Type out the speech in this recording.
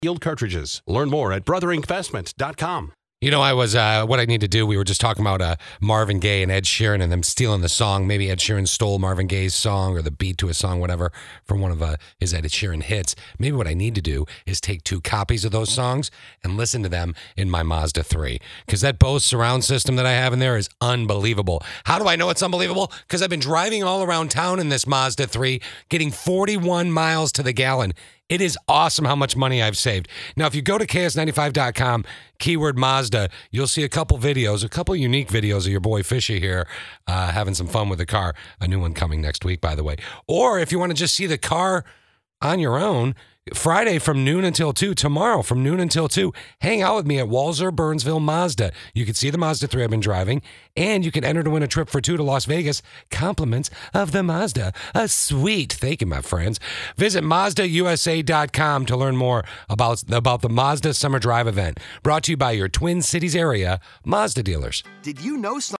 Yield cartridges. Learn more at brotherinvestment.com. You know, I was, what I need to do, we were just talking about Marvin Gaye and Ed Sheeran and them stealing the song. Maybe Ed Sheeran stole Marvin Gaye's song or the beat to a song, whatever, from one of his Ed Sheeran hits. Maybe what I need to do is take 2 copies of those songs and listen to them in my Mazda 3. Because that Bose surround system that I have in there is unbelievable. How do I know it's unbelievable? Because I've been driving all around town in this Mazda 3, getting 41 miles to the gallon. It is awesome how much money I've saved. Now, if you go to KS95.com, keyword Mazda, you'll see a couple videos, a couple unique videos of your boy Fishy here having some fun with the car. A new one coming next week, by the way. Or if you want to just see the car on your own, Friday from noon until 2, tomorrow from noon until 2, hang out with me at Walser Burnsville Mazda. You can see the Mazda 3 I've been driving, and you can enter to win a trip for 2 to Las Vegas. Compliments of the Mazda. A sweet. Thank you, my friends. Visit MazdaUSA.com to learn more about the Mazda Summer Drive event. Brought to you by your Twin Cities area Mazda dealers. Did you know